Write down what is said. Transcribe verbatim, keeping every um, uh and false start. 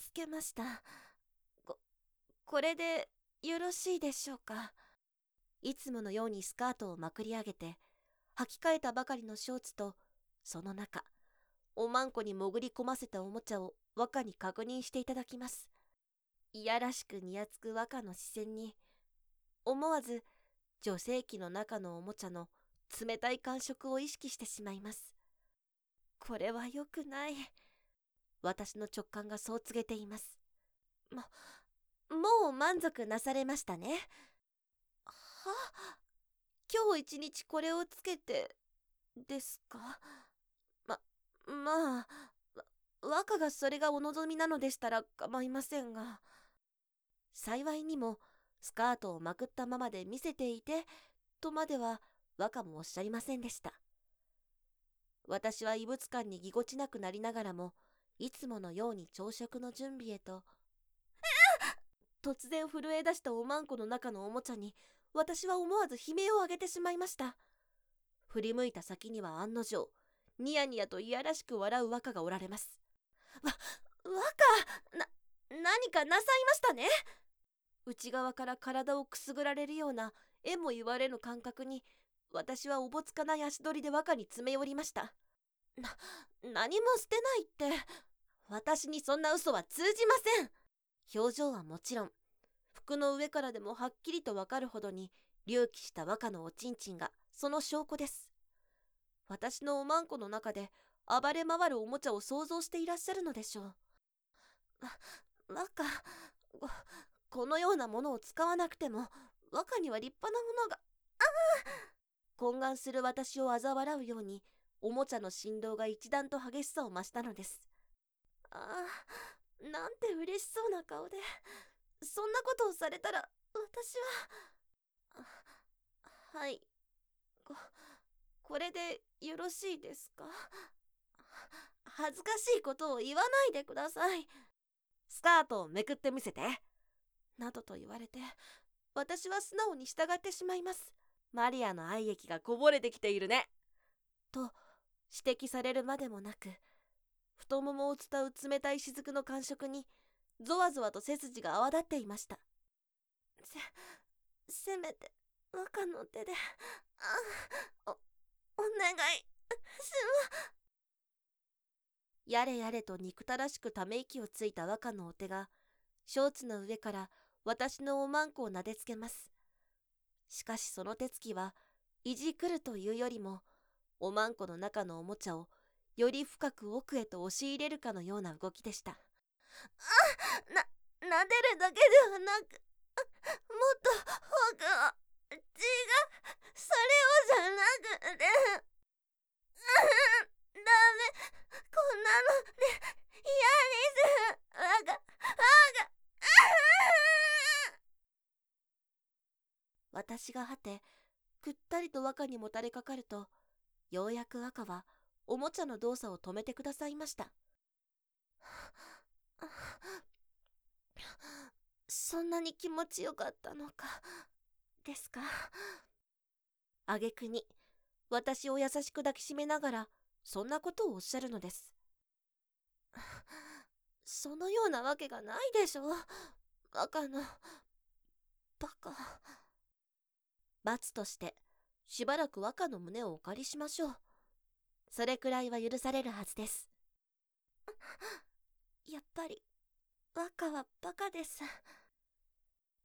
つけました。こ、これでよろしいでしょうか。いつものようにスカートをまくり上げて、履き替えたばかりのショーツと、その中、おまんこに潜り込ませたおもちゃを若に確認していただきます。いやらしくにやつく若の視線に、思わず女性器の中のおもちゃの冷たい感触を意識してしまいます。これは良くない。私の直感がそう告げています。も、もう満足なされましたね。は、今日一日これをつけて、ですか。ま、まあ、若がそれがお望みなのでしたら構いませんが。幸いにも、スカートをまくったままで見せていて、とまでは若もおっしゃりませんでした。私は異物感にぎこちなくなりながらも、いつものように朝食の準備へと、突然震え出したおまんこの中のおもちゃに、私は思わず悲鳴を上げてしまいました。振り向いた先には案の定、ニヤニヤといやらしく笑う若がおられます。わ、若、な、何かなさいましたね。内側から体をくすぐられるような、えも言われぬ感覚に、私はおぼつかない足取りで若に詰め寄りました。な、何もしてないって。私にそんな嘘は通じません。表情はもちろん、服の上からでもはっきりとわかるほどに隆起した若のおちんちんがその証拠です。私のおまんこの中で暴れ回るおもちゃを想像していらっしゃるのでしょう。わ、若、こ、このようなものを使わなくても、若には立派なものが、ああ懇願する私を嘲笑うように、おもちゃの振動が一段と激しさを増したのです。ああ、なんて嬉しそうな顔で。そんなことをされたら、私は。はい。こ、これでよろしいですか？恥ずかしいことを言わないでください。スカートをめくってみせて。などと言われて、私は素直に従ってしまいます。マリアの愛液がこぼれてきているね。と、指摘されるまでもなく、太ももを伝う冷たい雫の感触に、ゾワゾワと背筋が泡立っていました。せ、せめて、若の手で、あ、お、お願い、すま。やれやれと憎たらしくため息をついた若のお手が、ショーツの上から私のおまんこを撫でつけます。しかしその手つきは、いじくるというよりも、おまんこの中のおもちゃを、より深く奥へと押し入れるかのような動きでした。あ、な、撫でるだけではなく、もっと奥を、違う、それをじゃなくて、ダメ、こんなので嫌です。わが、わが、私が果て、くったりと若にもたれかかると、ようやく赤はおもちゃの動作を止めてくださいました。そんなに気持ちよかったのか、ですか。挙句に、私を優しく抱きしめながら、そんなことをおっしゃるのです。そのようなわけがないでしょう。若の、バカ。罰として、しばらく若の胸をお借りしましょう。それくらいは許されるはずです。やっぱり、若はバカです。